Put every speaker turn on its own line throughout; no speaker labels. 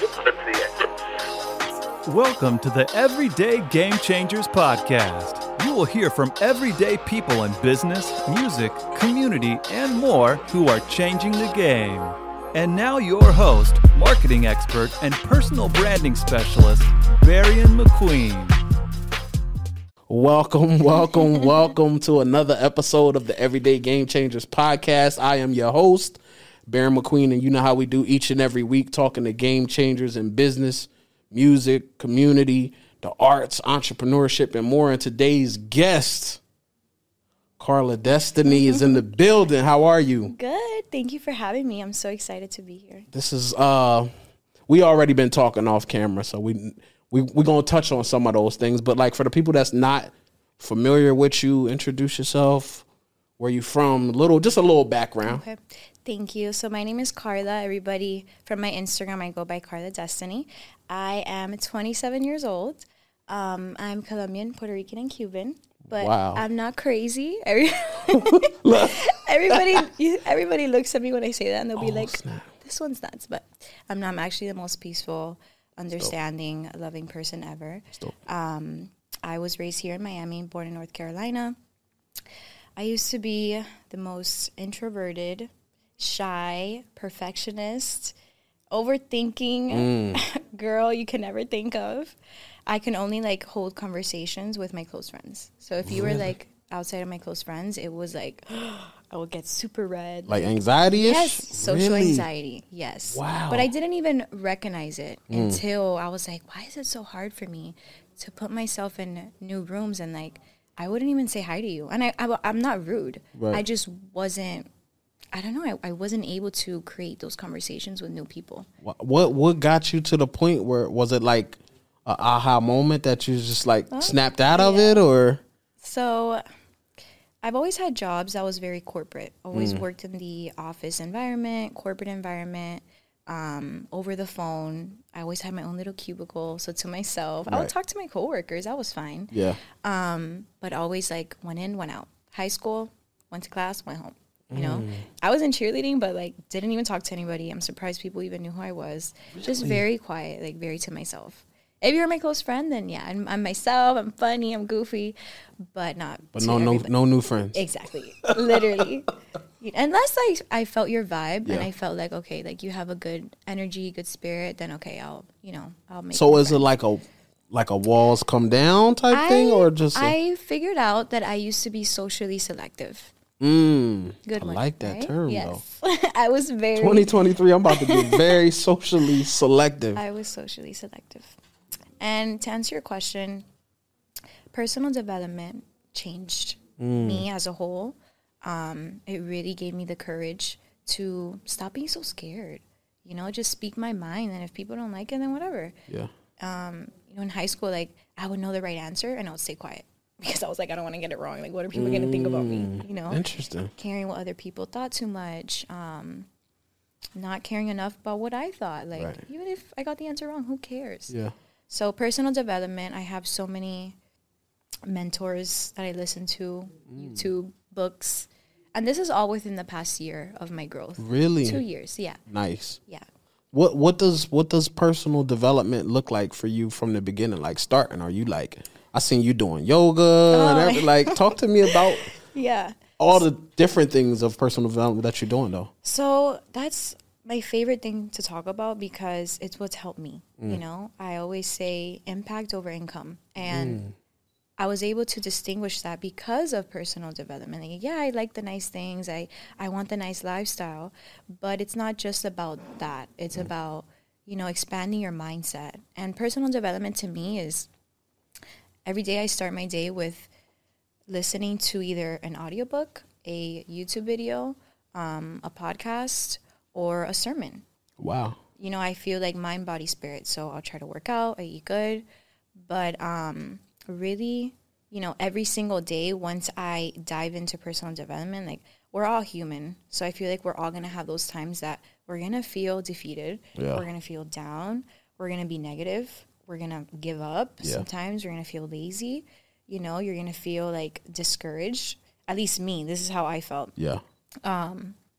Welcome to the Everyday Game Changers podcast. You will hear from everyday people in business, music, community, and more who are changing the game. And now your host, marketing expert, and personal branding specialist, Barian McQueen.
Welcome to another episode of the Everyday Game Changers podcast. I am your host, Barian McQueen, and you know how we do each and every week, talking to game changers in business, music, community, the arts, entrepreneurship, and more. And today's guest, Carla Destiny, is in the building. How are you?
Good. Thank you for having me. I'm so excited to be here.
This is we already been talking off camera, so we're gonna touch on some of those things. But like for the people that's not familiar with you, introduce yourself. Where you from? Just a little background.
Okay. Thank you. So my name is Carla. Everybody from my Instagram, I go by Carla Destiny. I am 27 years old. I'm Colombian, Puerto Rican, and Cuban. But
wow.
I'm not crazy. Everybody looks at me when I say that, and they'll be like,
snap.
"This one's nuts." But I'm not. I'm actually the most peaceful, understanding, loving person ever. I was raised here in Miami, born in North Carolina. I used to be the most introverted, shy, perfectionist, overthinking girl you can never think of. I can only hold conversations with my close friends. So if you were outside of my close friends, it was I would get super red.
Like anxiety-ish?
Yes, social
really?
Anxiety, yes.
Wow.
But I didn't even recognize it until I was like, why is it so hard for me to put myself in new rooms and I wouldn't even say hi to you. And I'm not rude.
Right.
I just wasn't, I don't know, I wasn't able to create those conversations with new people.
What got you to the point where, was it like an aha moment that you just snapped out of it, or?
So I've always had jobs that was very corporate. Always worked in the office environment, corporate environment, over the phone. I always had my own little cubicle. So to myself, I would talk to my coworkers. That was fine.
Yeah.
But always went in, went out. High school, went to class, went home. You know, I was in cheerleading, but didn't even talk to anybody. I'm surprised people even knew who I was. Really? Just very quiet, very to myself. If you're my close friend, then yeah, I'm myself. I'm funny. I'm goofy, but not.
But no new friends.
Exactly, literally. Unless I felt your vibe and I felt okay, you have a good energy, good spirit, then okay, I'll make.
So is it like a walls come down type thing, or just?
I figured out that I used to be socially selective.
Good. I
one,
like that
right?
term
yes.
though.
I was very
2023. I'm about to get very socially selective.
I was socially selective. And to answer your question, personal development changed me as a whole. It really gave me the courage to stop being so scared. Just speak my mind, and if people don't like it, then whatever.
Yeah.
In high school, I would know the right answer, and I would stay quiet because I was I don't want to get it wrong. What are people going to think about me?
Interesting.
Caring what other people thought too much. Not caring enough about what I thought. Even if I got the answer wrong, who cares?
Yeah.
So personal development, I have so many mentors that I listen to, YouTube, books. And this is all within the past year of my growth.
Really?
2 years, yeah.
Nice.
Yeah.
What does personal development look like for you from the beginning? Starting, are you I seen you doing yoga and everything. Talk to me about all the different things of personal development that you're doing though.
So that's my favorite thing to talk about because it's what's helped me. I always say impact over income. And I was able to distinguish that because of personal development. I like the nice things. I want the nice lifestyle. But it's not just about that. It's about, expanding your mindset. And personal development to me is every day I start my day with listening to either an audiobook, a YouTube video, a podcast, or a sermon.
Wow.
I feel mind, body, spirit. So I'll try to work out. I eat good. But really, every single day, once I dive into personal development, we're all human. So I feel we're all going to have those times that we're going to feel defeated.
Yeah.
We're going to feel down. We're going to be negative. We're going to give up.
Yeah.
Sometimes you're going to feel lazy. You're going to feel discouraged. At least me. This is how I felt.
Yeah.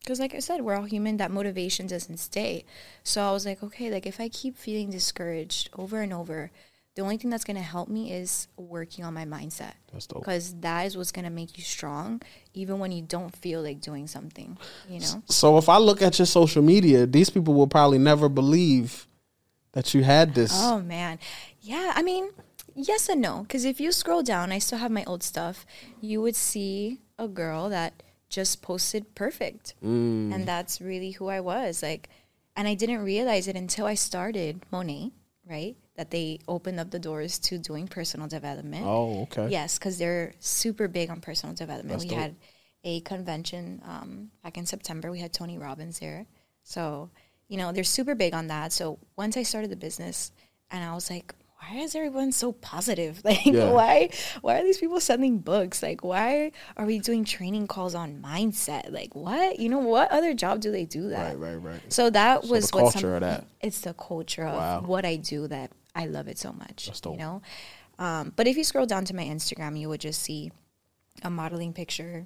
Because like I said, we're all human. That motivation doesn't stay. So I was like, okay, like if I keep feeling discouraged over and over, the only thing that's going to help me is working on my mindset.
That's dope.
Because that is what's going to make you strong, even when you don't feel like doing something, you know?
So if I look at your social media, these people will probably never believe that you had this.
Oh, man. Yeah, I mean, yes and no. Because if you scroll down, I still have my old stuff, you would see a girl that just posted perfect. And that's really who I was. Like, and I didn't realize it until I started Monet, right? That they opened up the doors to doing personal development.
Oh, okay.
Yes, because they're super big on personal development.
That's
we
dope.
had a convention back in September. We had Tony Robbins there. So, you know, they're super big on that. So once I started the business and I was like, why is everyone so positive? Like, why are these people sending books? Like, why are we doing training calls on mindset? Like, what? You know, what other job do they do that?
Right.
So that was
the culture of that.
It's the culture of what I do that I love it so much.
That's dope.
You know? But if you scroll down to my Instagram, you would just see a modeling picture,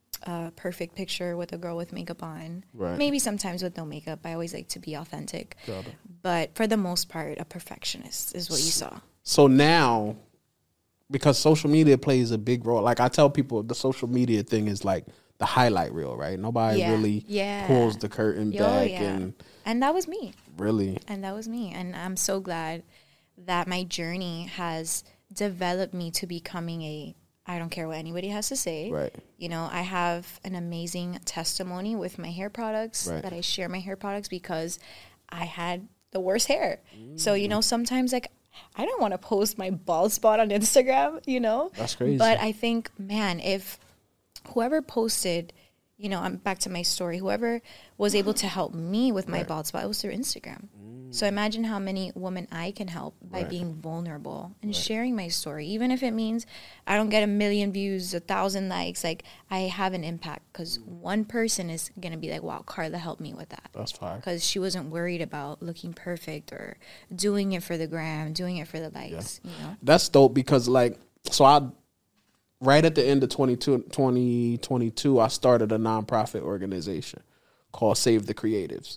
a perfect picture with a girl with makeup on.
Right.
Maybe sometimes with no makeup. I always like to be authentic.
Got it.
But for the most part, a perfectionist is what you saw.
So now, because social media plays a big role, like I tell people, the social media thing is like the highlight reel, right? Nobody really pulls the curtain back.
And that was me.
Really?
And that was me. And I'm so glad that my journey has developed me to becoming I don't care what anybody has to say.
Right.
You know, I have an amazing testimony with my hair products that I share my hair products because I had the worst hair. So, you know, sometimes like I don't want to post my bald spot on Instagram, you know?
That's crazy.
But I think, man, if whoever posted, you know, I'm back to my story, whoever was able to help me with my bald spot, it was through Instagram. So imagine how many women I can help by being vulnerable and sharing my story. Even if it means I don't get 1 million views, 1,000 likes, like I have an impact because one person is going to be like, wow, Carla helped me with that.
That's fine.
Because she wasn't worried about looking perfect or doing it for the gram, doing it for the likes, you know?
That's dope because like, so right at the end of 2022, I started a nonprofit organization called Save the Creatives.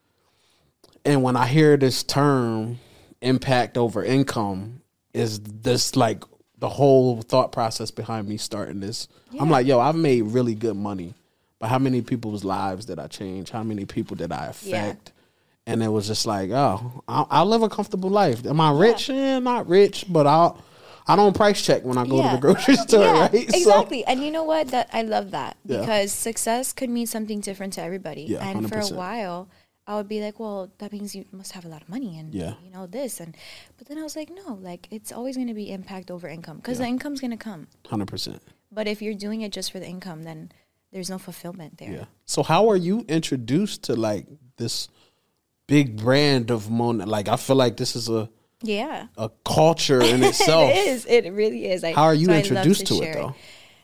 And when I hear this term, impact over income, is this like the whole thought process behind me starting this. Yeah. I'm like, yo, I've made really good money, but how many people's lives did I change? How many people did I affect? Yeah. And it was just like, oh, I'll live a comfortable life. Am I rich? Not rich, but I don't price check when I go to the grocery store, right?
Exactly. So, and you know what? That I love that because success could mean something different to everybody. Yeah, and 100%. For a while, I would be like, well, that means you must have a lot of money and, you know, this. But then I was like, no, like it's always going to be impact over income because the income's going to come.
100%.
But if you're doing it just for the income, then there's no fulfillment there.
Yeah. So how are you introduced to like this big brand of Monet? Like, I feel like this is a culture in itself.
It is. It really is.
How are you introduced to it though?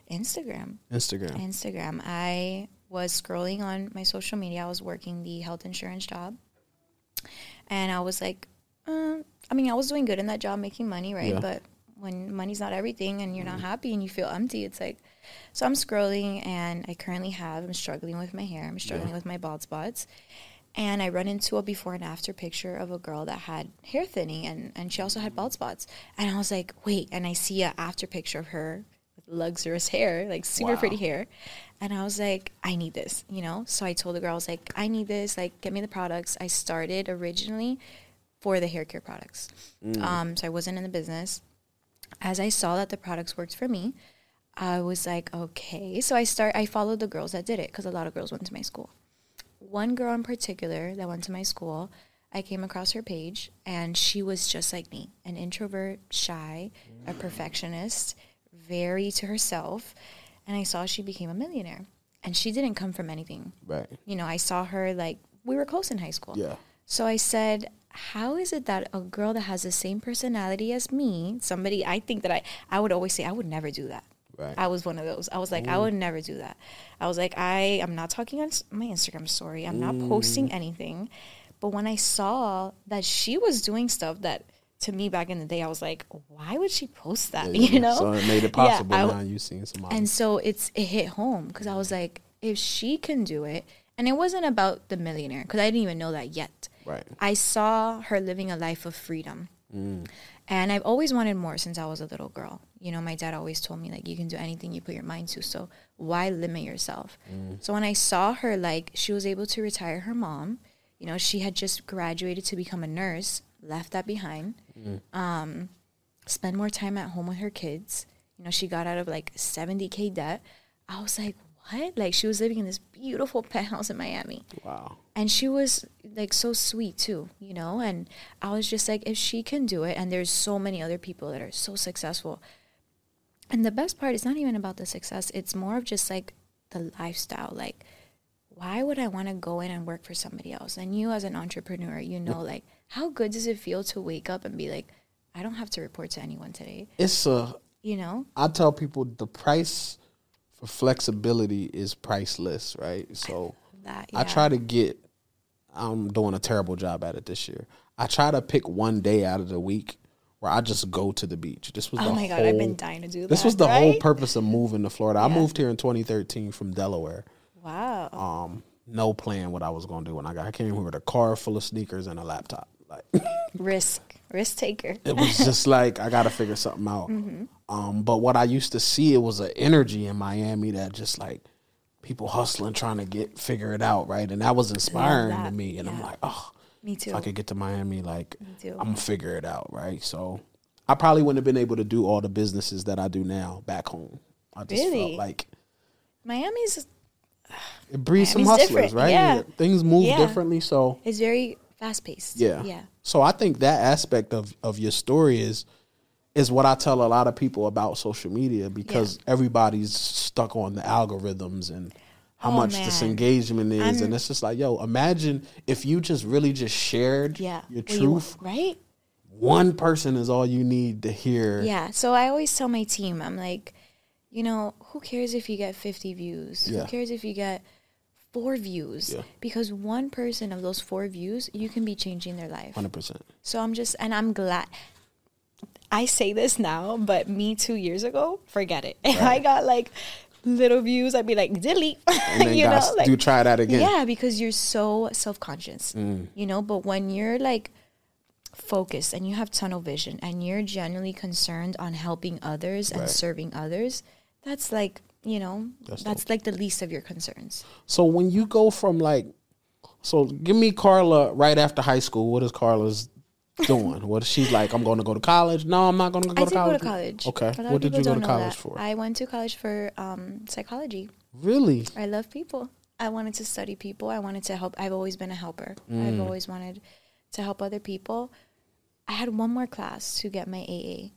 Instagram. I was scrolling on my social media. I was working the health insurance job. And I was like, I was doing good in that job, making money, right? Yeah. But when money's not everything and you're not happy and you feel empty, it's like, so I'm scrolling and I'm struggling with my hair. I'm struggling with my bald spots. And I run into a before and after picture of a girl that had hair thinning and she also had bald spots. And I was like, wait, and I see an after picture of her with luxurious hair, like super pretty hair. And I was like, I need this, you know? So I told the girl, I was like, I need this, like, get me the products. I started originally for the hair care products. So I wasn't in the business. As I saw that the products worked for me, I was like, okay. So I followed the girls that did it because a lot of girls went to my school. One girl in particular that went to my school, I came across her page, and she was just like me, an introvert, shy, a perfectionist, very to herself. And I saw she became a millionaire. And she didn't come from anything. Right. You know, I saw her, like, we were close in high school. Yeah. So I said, how is it that a girl that has the same personality as me, somebody I think that I would always say, I would never do that. Right. I was one of those. I was like, I would never do that. I was like, I'm not talking on my Instagram story. I'm not posting anything. But when I saw that she was doing stuff that, to me back in the day, I was like, why would she post that? Yeah, you know?
So it made it possible now you seeing some.
And so it hit home because I was like, if she can do it, and it wasn't about the millionaire, because I didn't even know that yet.
Right.
I saw her living a life of freedom. And I've always wanted more since I was a little girl. You know, my dad always told me, like, you can do anything you put your mind to, so why limit yourself? So when I saw her, like, she was able to retire her mom. You know, she had just graduated to become a nurse, left that behind, spend more time at home with her kids. You know, she got out of, like, $70K debt. I was like, what? Like, she was living in this beautiful penthouse in Miami.
Wow.
And she was, like, so sweet, too, you know? And I was just like, if she can do it, and there's so many other people that are so successful. And the best part is not even about the success. It's more of just, like, the lifestyle. Like, why would I want to go in and work for somebody else? And you as an entrepreneur, you know, like, how good does it feel to wake up and be like, I don't have to report to anyone today? You know?
I tell people the price for flexibility is priceless, right? So I try to get, I'm doing a terrible job at it this year. I try to pick one day out of the week where I just go to the beach. This was
oh my God, I've been dying to do that.
This was the whole purpose of moving to Florida. I moved here in 2013 from Delaware.
Wow.
No plan what I was going to do when I came here with a car full of sneakers and a laptop. Like
risk taker.
It was just like, I got to figure something out. But what I used to see, it was an energy in Miami that just like people hustling, trying to figure it out, right? And that was inspiring to me. And I'm like, oh,
me too.
If I could get to Miami, like, I'm going to figure it out, right? So I probably wouldn't have been able to do all the businesses that I do now back home. I just felt like
Miami's...
It breeds some hustlers, right?
Yeah.
Things move differently, so...
It's very fast-paced.
Yeah. So I think that aspect of your story is what I tell a lot of people about social media, because everybody's stuck on the algorithms and how much this engagement is. And it's just like, yo, imagine if you just really just shared your truth.
Right?
One person is all you need to hear. Yeah.
So I always tell my team, I'm like, you know, who cares if you get 50 views? Who cares if you get 4 views? Because one person of those 4 views, you can be changing their life.
100%.
So I'm glad. I say this now, but me 2 years ago, forget it. If I got like little views, I'd be like, delete.
And then you know, like, do try that again.
Yeah, because you're so self-conscious, you know, but when you're like focused and you have tunnel vision and you're genuinely concerned on helping others and serving others, that's like, you know, that's like the least of your concerns.
So when you go from like, so give me Carla right after high school. What is Carla's doing? What is she like? I'm going to go to college. No, I'm not going to go to college.
I did go to college.
Okay. What did you go to college for?
I went to college for psychology.
Really?
I love people. I wanted to study people. I wanted to help. I've always been a helper. I've always wanted to help other people. I had one more class to get my AA.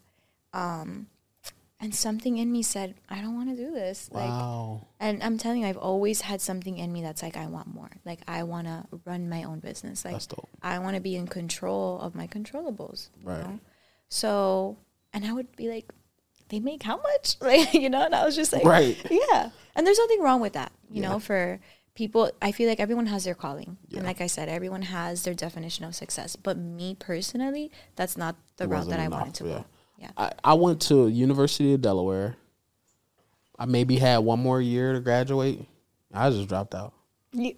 And something in me said, I don't want to do this.
Wow.
Like, and I'm telling you, I've always had something in me that's like, I want more. Like, I want to run my own business. Like,
that's dope.
I want to be in control of my controllables.
Right.
You know? So, and I would be like, they make how much? Like, you know, and I was just like, yeah. And there's nothing wrong with that, you know, for people. I feel like everyone has their calling. Yeah. And like I said, everyone has their definition of success. But me personally, that's not the route that I wanted to go. Yeah.
I went to University of Delaware. I maybe had one more year to graduate. I just dropped out. But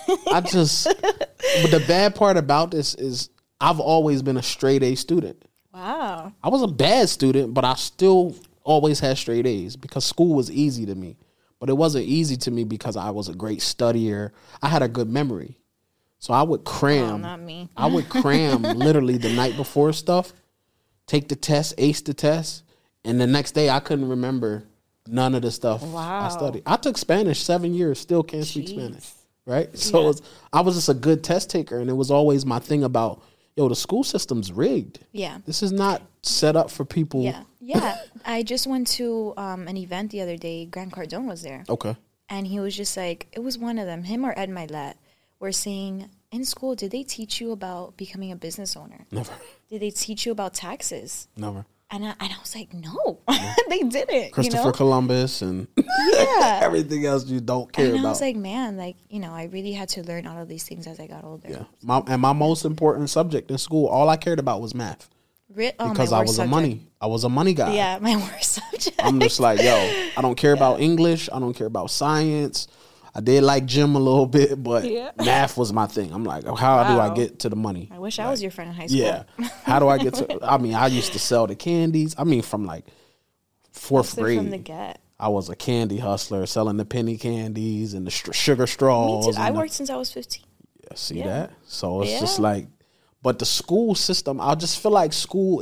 the bad part about this is I've always been a straight A student.
Wow.
I was a bad student, but I still always had straight A's because school was easy to me. But it wasn't easy to me because I was a great studier. I had a good memory. So I would cram.
Oh, not me.
I would cram literally the night before stuff. Take the test, ace the test, and the next day I couldn't remember none of the stuff I studied. I took Spanish 7 years, still can't speak Spanish, right? So I was just a good test taker, and it was always my thing about, yo, the school system's rigged.
Yeah.
This is not set up for people.
Yeah. I just went to an event the other day. Grant Cardone was there.
Okay.
And he was just like, it was one of them, him or Ed Milet, were saying, in school, did they teach you about becoming a business owner?
Never.
Did they teach you about taxes?
Never.
And I was like, no, they didn't.
Christopher Columbus and everything else you don't care about.
And I was like, man, like, you know, I really had to learn all of these things as I got older.
Yeah. My most important subject in school, all I cared about was math. Because I was a money guy.
Yeah, my worst subject.
I'm just like, yo, I don't care about English. I don't care about science. I did like gym a little bit, but
Yeah.
math was my thing. I'm like, how do I get to the money?
I wish I was your friend in high school.
Yeah. How do I get to? I mean, I used to sell the candies. I mean, from like fourth grade.
From the get.
I was a candy hustler, selling the penny candies and the sugar straws.
Me too. I worked since I was 15.
Yeah, see that? So it's just like, but the school system, I just feel like school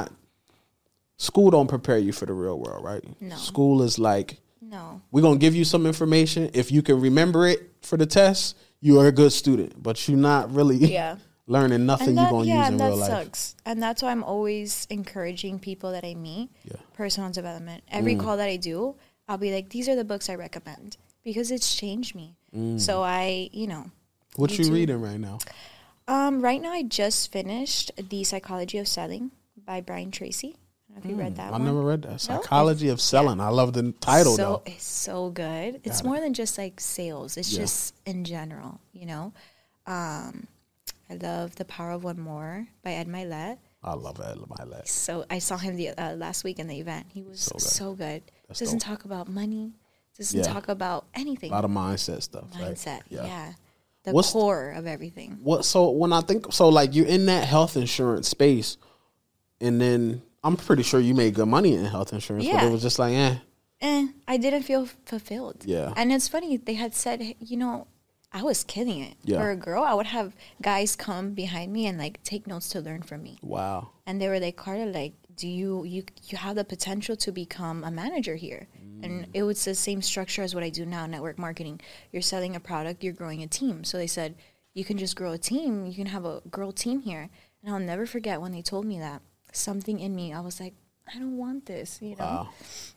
don't prepare you for the real world, right?
No.
School is like,
No.
we're going to give you some information. If you can remember it for the test, you are a good student, but you're not really learning nothing you're going to use in real life.
And that sucks. And that's why I'm always encouraging people that I meet, personal development. Every call that I do, I'll be like, these are the books I recommend because it's changed me. So I,
What you reading right now?
Right now I just finished The Psychology of Selling by Brian Tracy. I don't know if you read that one.
I never read that. Psychology of Selling. I love the title though.
It's so good. It's more than just like sales. It's just in general, I love The Power of One More by Ed Milet.
I love Ed Milet.
So I saw him the last week in the event. He was so good. Doesn't talk about money. Doesn't talk about anything.
A lot of mindset stuff.
Mindset,
right?
The core of everything.
So when I think, so like you're in that health insurance space, and then I'm pretty sure you made good money in health insurance, but it was just like,
I didn't feel fulfilled.
Yeah.
And it's funny, they had said, I was killing it.
Yeah.
For a girl, I would have guys come behind me and like take notes to learn from me.
Wow.
And they were like, Carla, like, do you have the potential to become a manager here? And it was the same structure as what I do now, network marketing. You're selling a product, you're growing a team. So they said, you can just grow a team. You can have a girl team here. And I'll never forget when they told me that. Something in me, I was like, I don't want this,
Wow.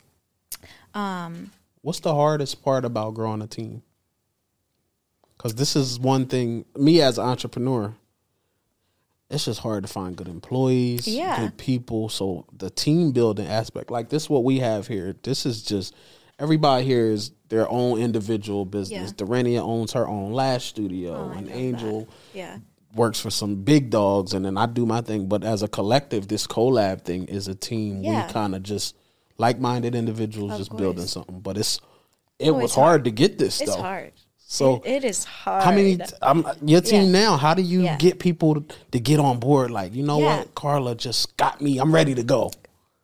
What's the hardest part about growing a team? Because this is one thing, me as an entrepreneur, it's just hard to find good employees, good people. So the team building aspect, like this, what we have here, this is just, everybody here is their own individual business. Dorenia owns her own lash studio, and Angel works for some big dogs, and then I do my thing. But as a collective, this collab thing is a team. We kind of just like-minded individuals just building something. But it was hard to get this stuff.
It's hard.
So
it is hard.
How many? Your team now? How do you get people to get on board? Like, you know what, Carla just got me. I'm ready to go.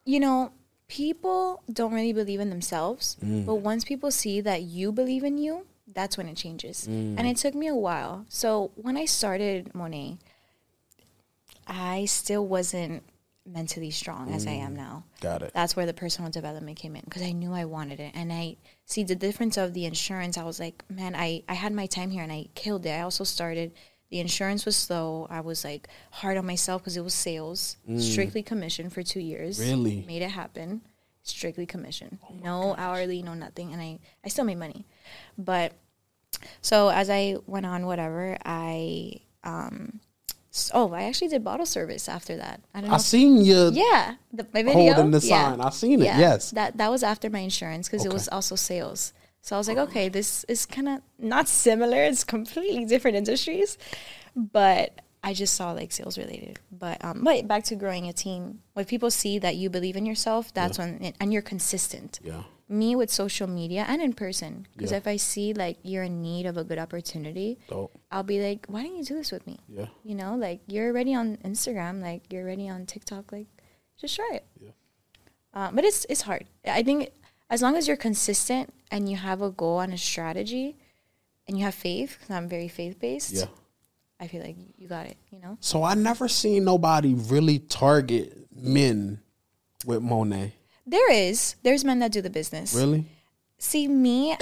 People don't really believe in themselves, but once people see that you believe in you, that's when it changes. And it took me a while. So when I started Monet, I still wasn't mentally strong as I am now.
Got it.
That's where the personal development came in because I knew I wanted it. And I see the difference of the insurance. I was like, man, I had my time here and I killed it. I also started, the insurance was slow. I was like hard on myself because it was sales, strictly commission for 2 years.
Really?
Made it happen. Strictly commission. No hourly, no nothing. And I still made money. But so as I went on, whatever, I actually did bottle service after that. I don't know.
I seen you.
Yeah, my video.
Holding the sign. I seen it. Yes.
That was after my insurance because it was also sales. So I was like, okay, this is kind of not similar. It's completely different industries, but I just saw like sales related. But back to growing a team. When people see that you believe in yourself, that's when and you're consistent.
Yeah.
Me with social media and in person, because if I see like you're in need of a good opportunity, I'll be like, why don't you do this with me?
Yeah.
Like you're already on Instagram, like you're already on TikTok, like just try it. Yeah. But it's hard. I think as long as you're consistent and you have a goal and a strategy and you have faith, because I'm very faith-based, I feel like you got it, So
I never seen nobody really target men with Monet.
There's men that do the business.
Really?
See, me,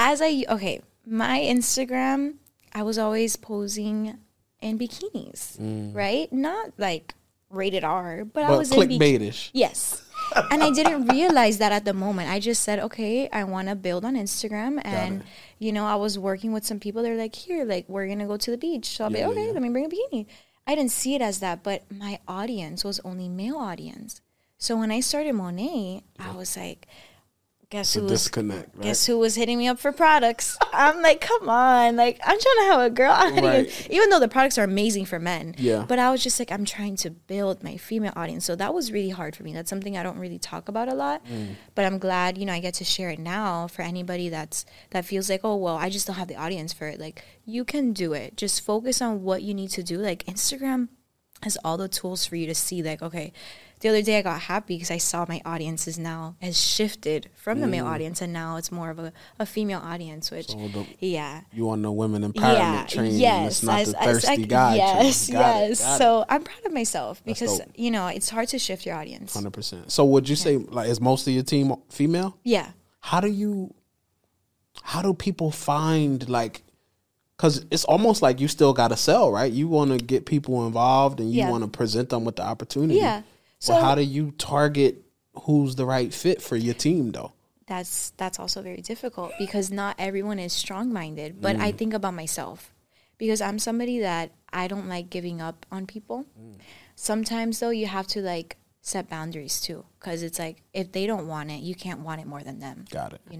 my Instagram, I was always posing in bikinis, right? Not like rated R, but I was in
clickbaitish.
Yes. And I didn't realize that at the moment. I just said, okay, I want to build on Instagram. And, I was working with some people. They're like, here, like, we're going to go to the beach. So I'll be, okay, let me bring a bikini. I didn't see it as that, but my audience was only male audience. So when I started Monet, I was like, guess
The
who was
disconnect, right?
guess who was hitting me up for products? I'm like, come on, like I'm trying to have a girl. Even though the products are amazing for men,
Yeah.
But I was just like, I'm trying to build my female audience, so that was really hard for me. That's something I don't really talk about a lot, but I'm glad I get to share it now for anybody that feels like, oh well, I just don't have the audience for it. Like you can do it. Just focus on what you need to do. Like Instagram has all the tools for you to see, like, okay, the other day I got happy because I saw my audience has shifted from the male audience, and now it's more of a female audience, which,
You want no women empowerment training.
Yes.
It's not the thirsty guy.
Yes,
Got it.
So I'm proud of myself because,
dope.
it's hard to shift your audience.
100%. So would you say, like, is most of your team female?
Yeah.
How do people find, like, because it's almost like you still got to sell, right? You want to get people involved and you want to present them with the opportunity.
Yeah.
So how do you target who's the right fit for your team, though?
That's also very difficult because not everyone is strong-minded. But I think about myself because I'm somebody that I don't like giving up on people. Sometimes, though, you have to, like, set boundaries, too, because it's like if they don't want it, you can't want it more than them.
Got it.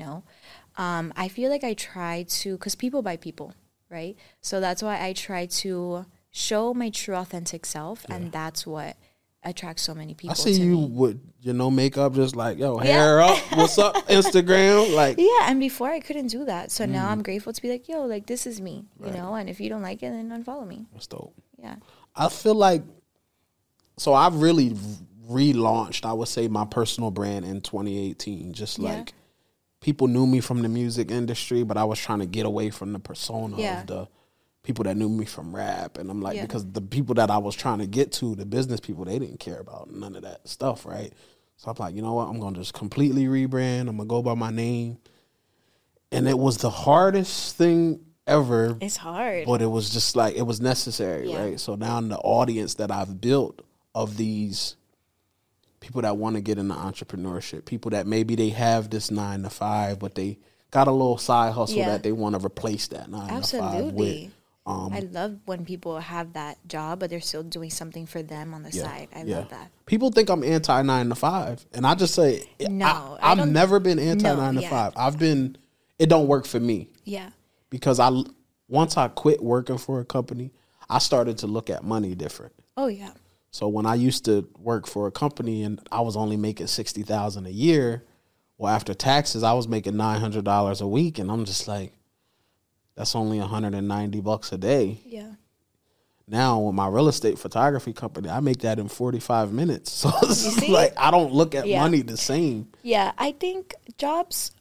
I feel like I try to, because people buy people, right? So that's why I try to show my true, authentic self, and that's what attracts so many people.
I see
to
you
me.
with makeup, just like, yo, hair up, what's up, Instagram, like.
Yeah, and before I couldn't do that, so now I'm grateful to be like, yo, like this is me, and if you don't like it, then unfollow me.
That's dope.
Yeah.
I feel like, so I've really relaunched, I would say, my personal brand in 2018. Just like people knew me from the music industry, but I was trying to get away from the persona of the people that knew me from rap. And I'm like, because the people that I was trying to get to, the business people, they didn't care about none of that stuff, right? So I'm like, you know what? I'm going to just completely rebrand. I'm going to go by my name. And it was the hardest thing ever.
It's hard.
But it was just like, it was necessary, right? So now the audience that I've built of these people that want to get into entrepreneurship, people that maybe they have this 9 to 5, but they got a little side hustle that they want to replace that 9 to 5 with.
I love when people have that job, but they're still doing something for them on the side. I love that.
People think I'm anti 9 to 5, and I just say,
no,
I've never been anti 9 to 5. It don't work for me.
Yeah.
Because once I quit working for a company, I started to look at money different.
Oh, yeah.
So when I used to work for a company and I was only making $60,000 a year, well, after taxes, I was making $900 a week, and I'm just like, that's only $190 a day.
Yeah.
Now with my real estate photography company, I make that in 45 minutes. So it's like I don't look at money the same.
Yeah, I think jobs.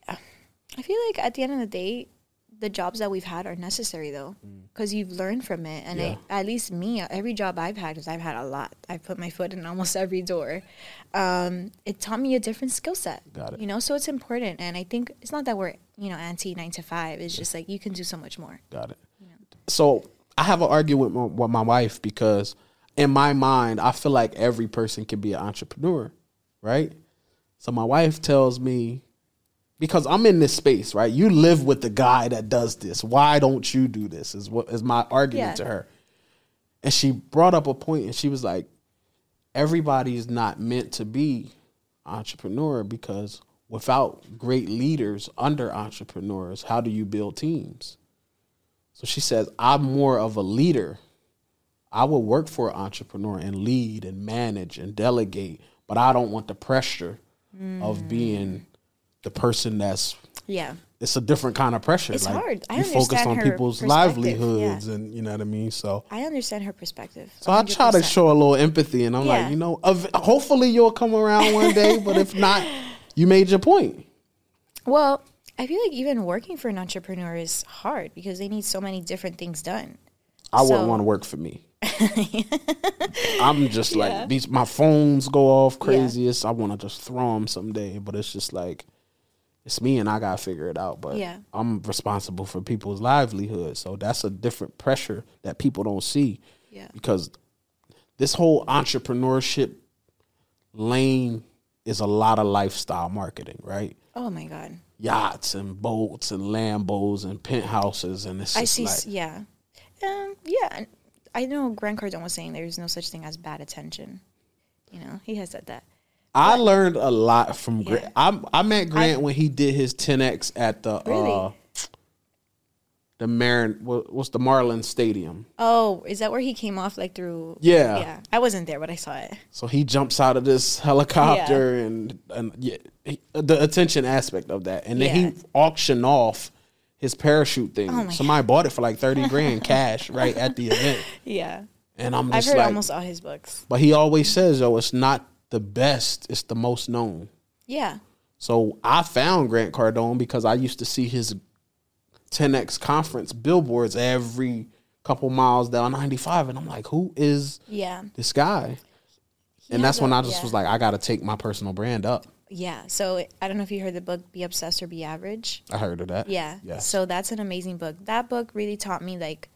I feel like at the end of the day, the jobs that we've had are necessary though, because you've learned from it. And at least me, every job I've had, because I've had a lot, I've put my foot in almost every door. It taught me a different skill set.
Got it.
So it's important. And I think it's not that we're anti 9 to 5. It's just like you can do so much more.
Got it. So I have an argument with my wife because in my mind, I feel like every person can be an entrepreneur, right? So my wife tells me, because I'm in this space, right? You live with the guy that does this. Why don't you do this? Is my argument to her. And she brought up a point, and she was like, everybody's not meant to be entrepreneur, because without great leaders under entrepreneurs, how do you build teams? So she says, I'm more of a leader. I will work for an entrepreneur and lead and manage and delegate, but I don't want the pressure of being the person that's it's a different kind of pressure.
It's
like,
hard. I
you focus on people's livelihoods and you know what I mean? So
I understand her perspective.
So 100%. I try to show a little empathy, and I'm like, hopefully you'll come around one day, but if not, you made your point.
Well, I feel like even working for an entrepreneur is hard because they need so many different things done.
I wouldn't want to work for me. I'm just like, my phones go off crazy. I want to just throw them someday, but it's just like, it's me and I got to figure it out. But I'm responsible for people's livelihood. So that's a different pressure that people don't see. Yeah. Because this whole entrepreneurship lane is a lot of lifestyle marketing, right?
Oh my God.
Yachts and boats and Lambos and penthouses. And it's just I know Grant Cardone was saying there's no such thing as bad attention. He has said that. I learned a lot from Grant. I met Grant when he did his 10X at the what's the Marlins Stadium.
Oh, is that where he came off like through?
Yeah.
Yeah. I wasn't there, but I saw it.
So he jumps out of this helicopter and the attention aspect of that. And then he auctioned off his parachute thing.
Oh
Somebody bought it for like 30 grand cash right at the event.
Yeah.
And I'm
I've
just
heard
like,
almost all his books.
but he always says, yo, it's not the best, it's the most known.
Yeah.
So I found Grant Cardone because I used to see his 10X conference billboards every couple miles down 95. And I'm like, who is this guy? And that's when I just was like, I got to take my personal brand up.
Yeah. So I don't know if you heard the book, Be Obsessed or Be Average.
I heard of that.
Yeah.
Yes.
So that's an amazing book. That book really taught me, like,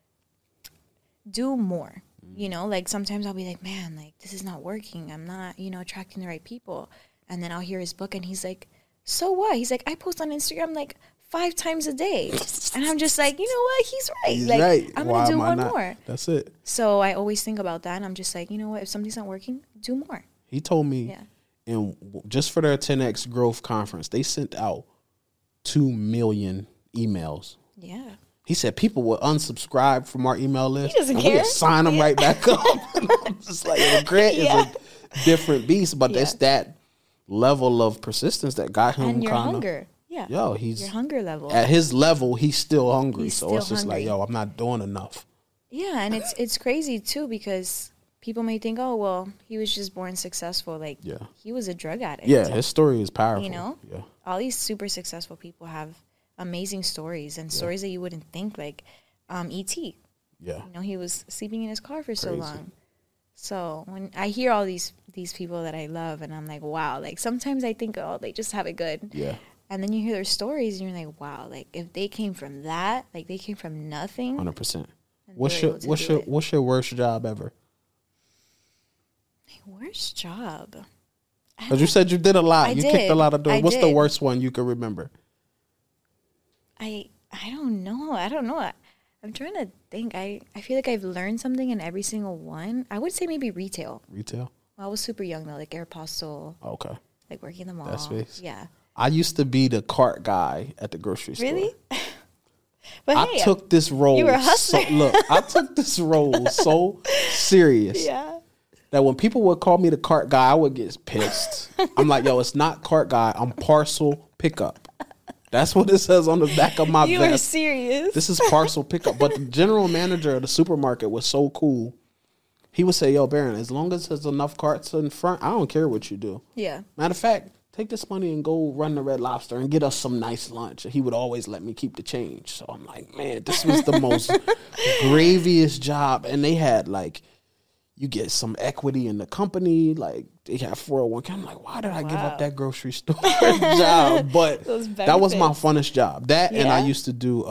do more. You know, like sometimes I'll be like, man, like this is not working. I'm not, attracting the right people. And then I'll hear his book and he's like, so what? He's like, I post on Instagram like 5 times a day. And I'm just like, you know what? He's right.
He's
like,
right.
I'm going to do one
not?
more.
That's it.
So I always think about that. And I'm just like, you know what? If something's not working, do more.
He told me, and just for their 10X growth conference, they sent out 2 million emails.
Yeah.
He said people would unsubscribe from our email list.
He doesn't
and
care.
We'd sign them right back up. And I'm just like, Grant is a different beast, but it's that level of persistence that got him.
And your
kinda,
hunger. Yeah.
Yo, he's
your hunger level.
At his level, he's still hungry.
He's
so
still
it's just
hungry.
like, yo, I'm not doing enough.
Yeah, and it's crazy too because people may think, oh well, he was just born successful. Like he was a drug addict.
Yeah, his story is powerful.
You know?
Yeah.
All these super successful people have amazing stories and stories that you wouldn't think, like E.T.
Yeah.
He was sleeping in his car for so long. So when I hear all these people that I love and I'm like, wow, like sometimes I think, oh, they just have it good.
Yeah.
And then you hear their stories and you're like, wow, like if they came from that, like they came from nothing.
100%. What's your worst job ever?
My worst job?
Because you said you did a lot. You kicked a lot of doors. What's the worst one you can remember?
I don't know. I'm trying to think. I feel like I've learned something in every single one. I would say maybe retail.
Retail?
Well, I was super young though, like Aeropostale.
Okay.
Like working in the mall.
That space?
Yeah.
I used to be the cart guy at the grocery store.
Really? But
I took this role.
You were a hustler.
I took this role so serious.
Yeah.
That when people would call me the cart guy, I would get pissed. I'm like, yo, it's not cart guy. I'm parcel pickup. That's what it says on the back of my vest.
You were serious.
This is parcel pickup. But the general manager of the supermarket was so cool. He would say, yo, Baron, as long as there's enough carts in front, I don't care what you do.
Yeah.
Matter of fact, take this money and go run the Red Lobster and get us some nice lunch. And he would always let me keep the change. So I'm like, man, this was the most graviest job. And they had like, you get some equity in the company. Like they have 401k. I'm like, why did I give up that grocery store job? But that was my funnest job. That and I used to do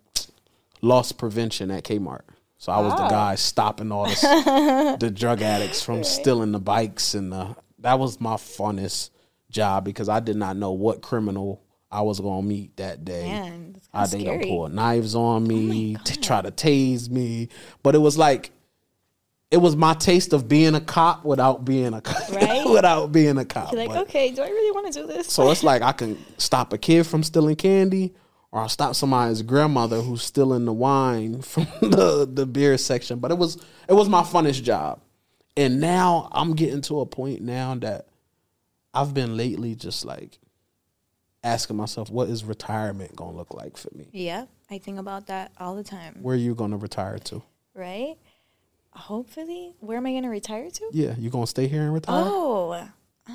loss prevention at Kmart. So I was the guy stopping all the drug addicts from stealing the bikes. And that was my funnest job because I did not know what criminal I was going to meet that day.
Man,
they don't pull knives on me, try to tase me. But it was like, it was my taste of being a cop without being a cop.
Right?
Without being a cop.
You're like, okay, do I really want to do this?
So it's like I can stop a kid from stealing candy, or I'll stop somebody's grandmother who's stealing the wine from the beer section. But it was my funnest job. And now I'm getting to a point now that I've been lately just like asking myself, what is retirement going to look like for me?
Yeah, I think about that all the time.
Where are you going to retire to?
Right? Hopefully. Where am I going to retire to?
Yeah, you going to stay here and retire?
Oh,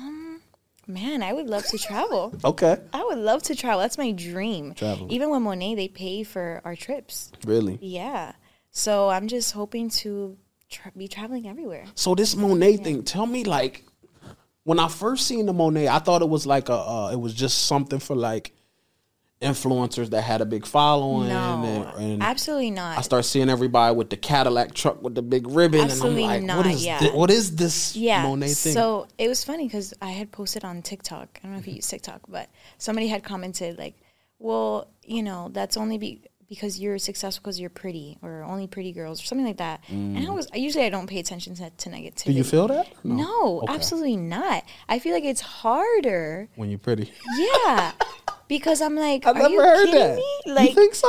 man, I would love to travel.
Okay.
I would love to travel. That's my dream.
Travel.
Even with Monet, they pay for our trips.
Really?
Yeah. So I'm just hoping to be traveling everywhere.
So this Monet thing, tell me, like, when I first seen the Monet, I thought it was like it was just something for like influencers that had a big following.
No,
and
absolutely not.
I start seeing everybody with the Cadillac truck with the big ribbon,
Absolutely
and I'm like,
not,
what is this Monet thing?
So it was funny because I had posted on TikTok. I don't know if you use TikTok, but somebody had commented like, well, that's only because you're successful because you're pretty, or only pretty girls, or something like that. And I don't pay attention to negativity.
Do you feel that?
No,
Okay.
absolutely not. I feel like it's harder.
When you're pretty.
Yeah. Because I'm like,
I've
are
never
you
heard
kidding
that.
me?
You
Like,
think so?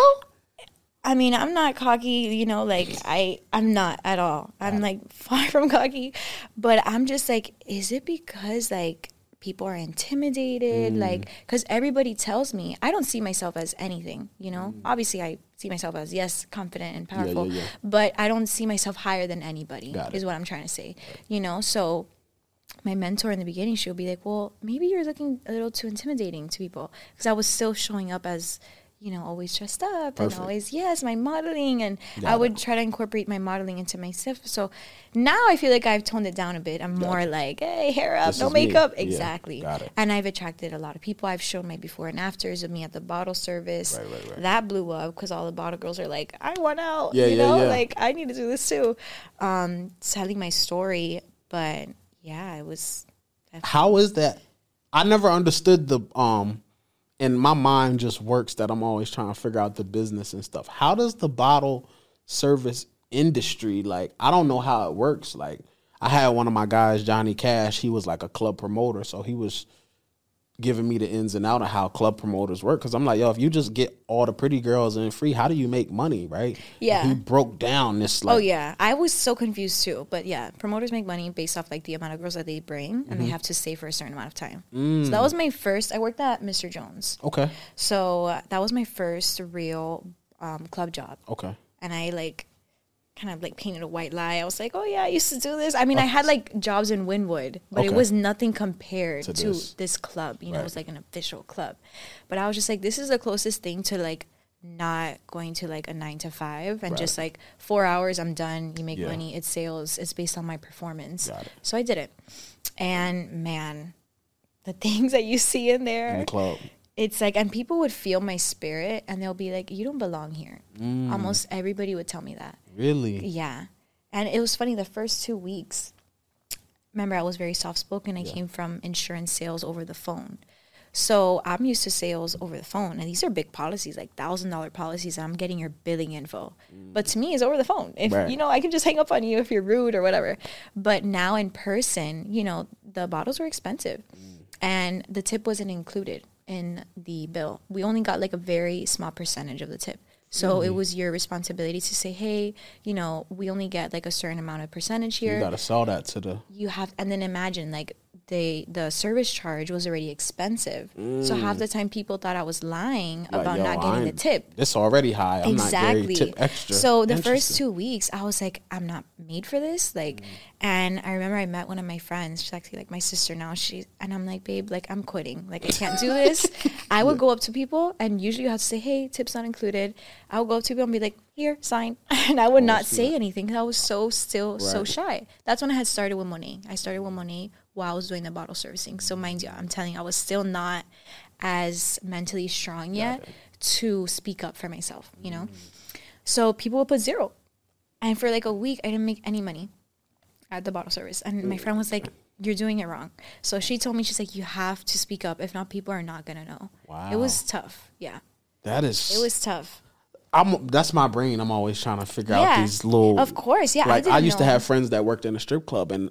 I mean, I'm not cocky, you know, like I'm not at all. I'm like far from cocky, but I'm just like, is it because like people are intimidated? Like, because everybody tells me I don't see myself as anything, you know? Obviously, I see myself as, yes, confident and powerful, but I don't see myself higher than anybody, is what I'm trying to say, you know? So my mentor in the beginning, she'll be like, well, maybe you're looking a little too intimidating to people, because I was still showing up as, you know, always dressed up and always, yes, my modeling. And I would try to incorporate my modeling into my stuff. So now I feel like I've toned it down a bit. I'm more like, hey, hair up, no makeup. Exactly.
Got it.
And I've attracted a lot of people. I've shown my before and afters of me at the bottle service. Right. That blew up because all the bottle girls are like, I want out. You know, like, I need to do this too. Telling my story. But yeah, it was.
How is that? I never understood the and my mind just works that I'm always trying to figure out the business and stuff. How does the bottle service industry, like, I don't know how it works. Like, I had one of my guys, Johnny Cash, he was like a club promoter, so he was giving me the ins and out of how club promoters work. Because I'm like, yo, if you just get all the pretty girls in free, how do you make money, right?
Yeah.
And he broke down this, like...
Oh, yeah. I was so confused, too. But, yeah, promoters make money based off, like, the amount of girls that they bring, and they have to stay for a certain amount of time. So that was my first... I worked at Mr. Jones.
Okay.
So that was my first real club job.
Okay.
And I, like, kind of, like, painted a white lie. I was like, oh, yeah, I used to do this. I mean, I had, like, jobs in Wynwood, but it was nothing compared to this club. You know, it was, like, an official club. But I was just like, this is the closest thing to, like, not going to, like, a 9 to 5 and just, like, 4 hours, I'm done. You make money. It's sales. It's based on my performance. So I did it. And, man, the things that you see in there.
In the club.
It's like, and people would feel my spirit, and they'll be like, you don't belong here. Almost everybody would tell me that.
Really?
Yeah. And it was funny, the first 2 weeks, remember, I was very soft-spoken. I came from insurance sales over the phone. So I'm used to sales over the phone. And these are big policies, like $1,000 policies, and I'm getting your billing info. But to me, it's over the phone. If you know, I can just hang up on you if you're rude or whatever. But now in person, you know, the bottles were expensive. And the tip wasn't included in the bill. We only got like a very small percentage of the tip. So it was your responsibility to say, hey, you know, we only get like a certain amount of percentage here.
You got to sell that to the...
You have, and then imagine like the service charge was already expensive. So half the time people thought I was lying about not getting the tip.
It's already high. I'm not very tip extra.
So the first 2 weeks, I was like, I'm not made for this. Like, and I remember I met one of my friends. She's actually like my sister now. And I'm like, babe, like I'm quitting. Like I can't do this. I would go up to people, and usually you have to say, hey, tip's not included. I would go up to people and be like, here, sign. And I would not say anything because I was so shy. That's when I had started with Monet. I started with Monet while I was doing the bottle servicing. So mind you, I'm telling you, I was still not as mentally strong yet to speak up for myself, you know? So people would put 0. And for like a week, I didn't make any money at the bottle service. And my friend was like, you're doing it wrong. So she told me, she's like, you have to speak up. If not, people are not going to know.
Wow.
It was tough. Yeah.
That is...
It was tough.
That's my brain. I'm always trying to figure out these little...
Of course, yeah.
Like, I used to have friends that worked in a strip club, and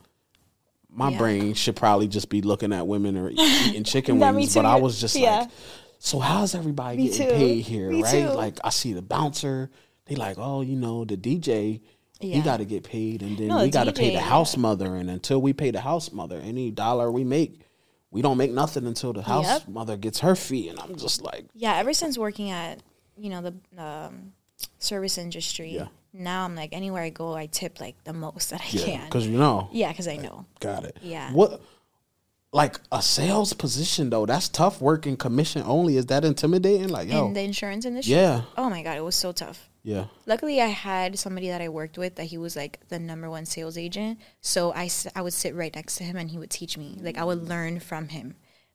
my brain should probably just be looking at women or eating chicken wings, but I was just like, so how's everybody getting paid here, right? Like, I see the bouncer. They like, oh, you know, the DJ, he got to get paid, and then we got to pay the house mother, and until we pay the house mother, any dollar we make, we don't make nothing until the house mother gets her fee, and I'm just like... Yeah,
ever since working at, you know, the service industry, now I'm like, anywhere I go, I tip like the most that I can.
Because you know.
Yeah, because I know.
Got it.
Yeah.
What, like a sales position though, that's tough working commission only. Is that intimidating? Like, yo.
In the insurance industry?
Yeah.
Oh my God, it was so tough.
Yeah.
Luckily, I had somebody that I worked with that he was like the #1 sales agent. So I would sit right next to him and he would teach me. Like I would learn from him.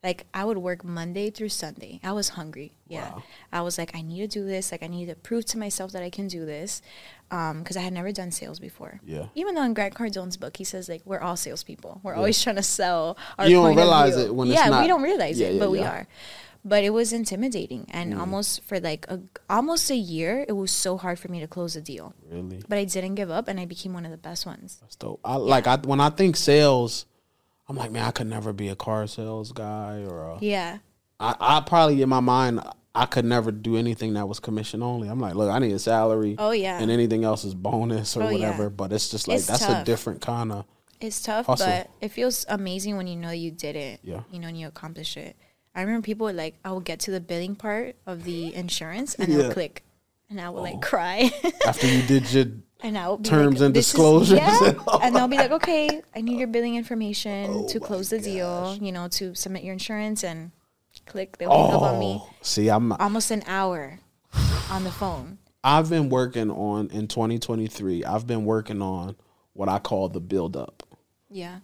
Like, I would work Monday through Sunday. I was hungry. Yeah.
Wow.
I was like, I need to do this. Like, I need to prove to myself that I can do this. Because I had never done sales before.
Yeah.
Even though in Grant Cardone's book, he says, like, we're all salespeople. We're always trying to sell our
You don't
point of
realize
view.
it when it's not.
Yeah, we don't realize
Yeah,
it,
yeah,
but we
yeah.
are. But it was intimidating. And almost for, like, almost a year, it was so hard for me to close a deal.
Really?
But I didn't give up, and I became one of the best ones.
That's dope. When I think sales, I'm like, man, I could never be a car sales guy or
Yeah.
I probably in my mind I could never do anything that was commission only. I'm like, look, I need a salary.
Oh, yeah.
And anything else is bonus or
Oh,
whatever.
yeah.
But it's just like
It's
that's a
tough.
different kind of
It's tough,
hustle.
but it feels amazing when you know you did it.
Yeah.
You know, and you accomplish it. I remember people would, like, I would get to the billing part of the insurance, and I
Yeah.
would click. And I would, like, cry.
after you did your
And I would be
terms
like,
and
this is-
disclosures.
yeah. And they'll be like, okay, I need your billing information
Oh
to
my
close the
gosh.
deal, you know, to submit your insurance, and click. They'll hang up on me.
See, I'm
Almost an hour on the phone.
I've been working on in 2023. I've been working on what I call the build up.
Yeah.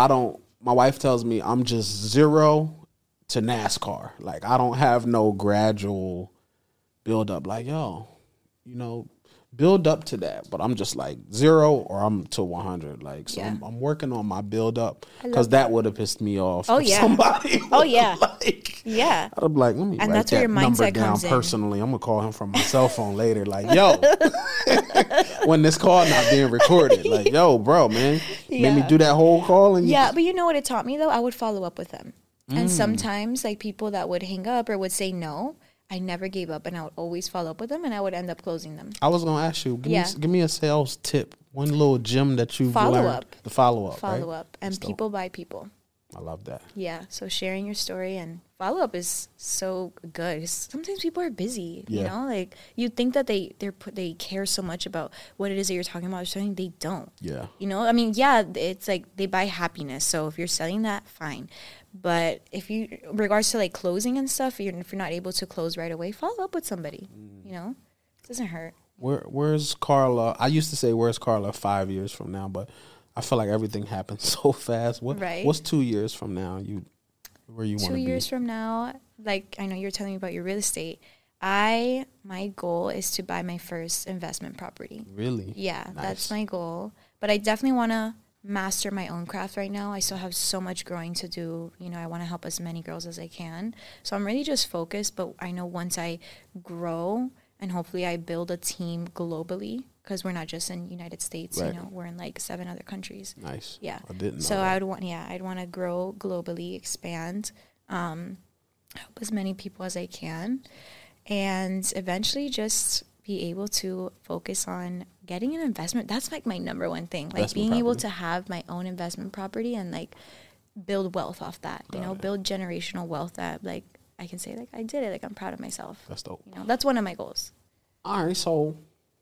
My wife tells me I'm just 0 to NASCAR. Like, I don't have no gradual build up. Like, yo, you know, build up to that. But I'm just like 0 or I'm to 100. Like, so
Yeah.
I'm working on my build up
I
because
love
that would have pissed me off.
Oh,
if
yeah.
Somebody
Oh,
was
yeah.
Like,
Yeah.
I'd be like, let me
And
write
that's where
that
your
number
mindset
down
comes in.
personally. I'm gonna call him from my cell phone later. Like, yo, when this call not being recorded, like, yo, bro, man, made me
Yeah.
do that whole call and
Yeah, but you know what it taught me, though? I would follow up with them. And sometimes, like, people that would hang up or would say no, I never gave up, and I would always follow up with them, and I would end up closing them.
I was gonna ask you,
Yeah.
give me a sales tip, one little gem that you've
Follow
learned.
up.
The follow up,
Follow
right?
up. And
That's dope.
people buy people.
I love that.
Yeah, so sharing your story and follow up is so good. 'Cause sometimes people are busy, you
Yeah.
know. Like, you think that they care so much about what it is that you're talking about or something. They don't.
Yeah,
You know, I mean, yeah, it's like they buy happiness. So if you're selling that, fine. But if you, regards to like closing and stuff, if you're not able to close right away, follow up with somebody. You know, it doesn't hurt.
where's Carla? I used to say, where's Carla 5 years from now, but I feel like everything happens so fast.
Right.
What's 2 years from now? Where you want
2
to be?
years from now, like I know you're telling me about your real estate. My goal is to buy my first investment property.
Really?
Yeah,
Nice.
that's my goal. But I definitely want to master my own craft right now. I still have so much growing to do. You know, I want to help as many girls as I can. So I'm really just focused, but I know once I grow and hopefully I build a team globally, because we're not just in United States,
Right.
you know, we're in like 7 other countries.
Nice.
Yeah.
I didn't know
So
that.
I'd want to grow globally, expand, help as many people as I can, and eventually just be able to focus on getting an investment. That's like my number one thing, like
Investment
being able
property.
to have my own investment property and like build wealth off that, you know, build generational wealth that like I can say like I did it, like I'm proud of myself.
That's dope.
You know, that's one of my goals.
All right, so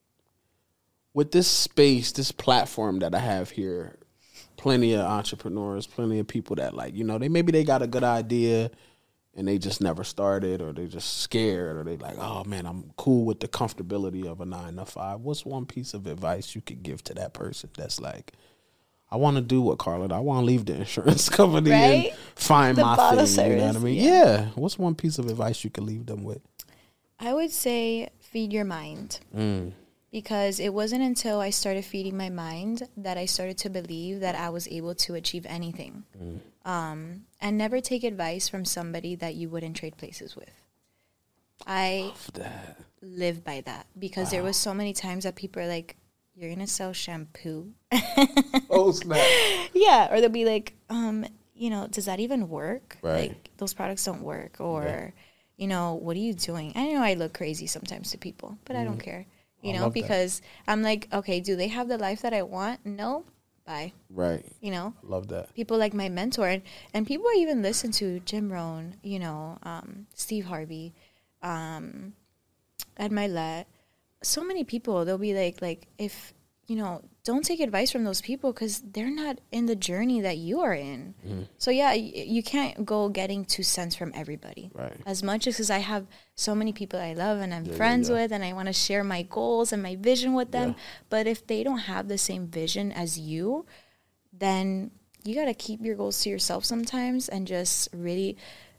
with this space, this platform that I have here, plenty of entrepreneurs, plenty of people that like, you know, they got a good idea and they just never started, or they just scared, or they like, oh man, I'm cool with the comfortability of a 9 to 5. What's one piece of advice you could give to that person that's like, I want to do what Carla, I want to leave the insurance company
Right?
and find
The
my
bottle
thing. You know what I
service,
mean?
yeah.
Yeah. What's one piece of advice you could leave them with?
I would say feed your mind. Because it wasn't until I started feeding my mind that I started to believe that I was able to achieve anything. And never take advice from somebody that you wouldn't trade places with. I
That.
live by that because there was so many times that people are like, you're going to sell shampoo?
Oh, snap.
Yeah. Or they'll be like, you know, does that even work?
Right.
Like, those products don't work. Or, you know, what are you doing? I know I look crazy sometimes to people, but I don't care. You know,
love that.
because I'm like, okay, do they have the life that I want? No. Bye.
Right.
You know,
Love that.
people like my mentor and people I even listen to, Jim Rohn, you know, Steve Harvey, Ed Milet. So many people, they'll be like, if, you know, don't take advice from those people because they're not in the journey that you are in. So, yeah, you can't go getting 2 cents from everybody.
Right.
As much as I have so many people I love and I'm friends with and I want to share my goals and my vision with them.
Yeah.
But if they don't have the same vision as you, then you got to keep your goals to yourself sometimes and just really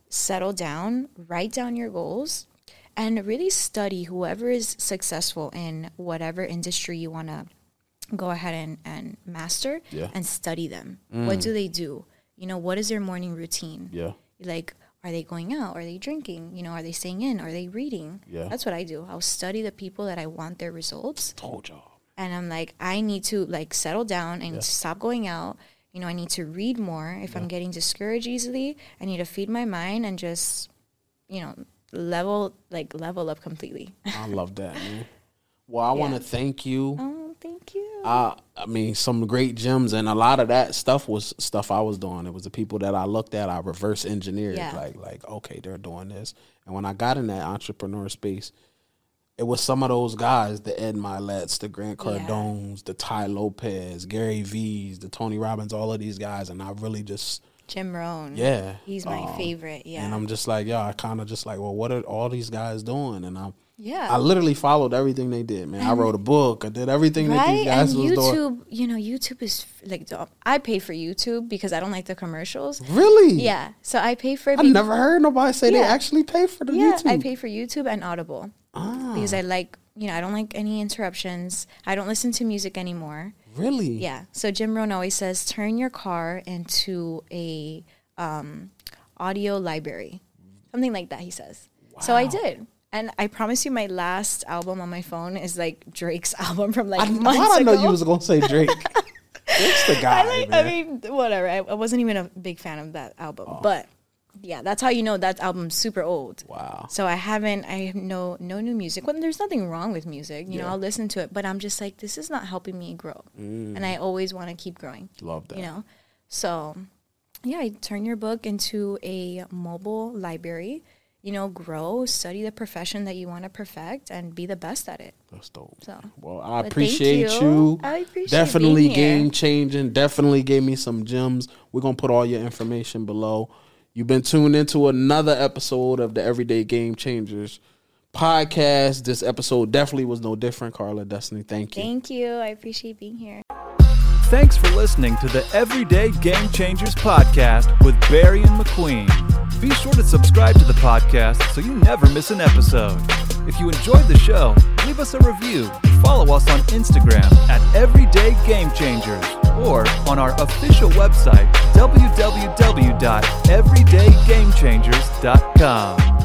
settle down, write down your goals, and really study whoever is successful in whatever industry you want to go ahead and master, and study them. What do they do? You know, what is their morning routine?
Yeah.
Like, are they going out? Are they drinking? You know, are they staying in? Are they reading?
Yeah.
That's what I do. I'll study the people that I want their results.
Told y'all.
And I'm like, I need to like settle down and stop going out. You know, I need to read more. If I'm getting discouraged easily, I need to feed my mind and just, you know, level up completely.
I love that, man. Well, I want to thank you.
Oh, thank you.
I mean, some great gems, and a lot of that stuff was stuff I was doing. It was the people that I looked at, I reverse engineered. Like, okay, they're doing this. And when I got in that entrepreneur space, it was some of those guys, the Ed Milet's, the Grant Cardones, the Ty Lopez, Gary V's, the Tony Robbins, all of these guys, and I really just...
Jim Rohn.
Yeah.
He's my favorite,
And I'm just like, I kind of just like, well, what are all these guys doing? And
I
literally followed everything they did, man. I wrote a book. I did everything that these guys was doing.
YouTube, you know, YouTube is like, I pay for YouTube because I don't like the commercials.
Really?
Yeah. So I pay for it.
I never heard nobody say they actually pay for the YouTube.
Yeah, I pay for YouTube and Audible. Because I like, you know, I don't like any interruptions. I don't listen to music anymore.
Really?
Yeah. So Jim Rohn always says, turn your car into a audio library. Something like that, he says. Wow. So I did. And I promise you my last album on my phone is like Drake's album from like months ago.
I know you was going to say Drake. It's the guy, man.
I mean, whatever. I wasn't even a big fan of that album. But yeah, that's how you know that album's super old.
Wow.
So I have no new music. Well, there's nothing wrong with music. You know, I'll listen to it. But I'm just like, this is not helping me grow. And I always want to keep growing.
Love that.
You know? So, yeah, I turn your book into a mobile library. You know, grow, study the profession that you want to perfect, and be the best at it.
That's dope.
So,
well, I appreciate you.
I appreciate
definitely
being here.
Game changing. Definitely gave me some gems. We're gonna put all your information below. You've been tuned into another episode of the Everyday Game Changers podcast. This episode definitely was no different. Carla, Destiny, thank you.
Thank you. I appreciate being here.
Thanks for listening to the Everyday Game Changers podcast with Barry and McQueen. Be sure to subscribe to the podcast so you never miss an episode. If you enjoyed the show, leave us a review and follow us on Instagram at Everyday Game Changers or on our official website, www.everydaygamechangers.com.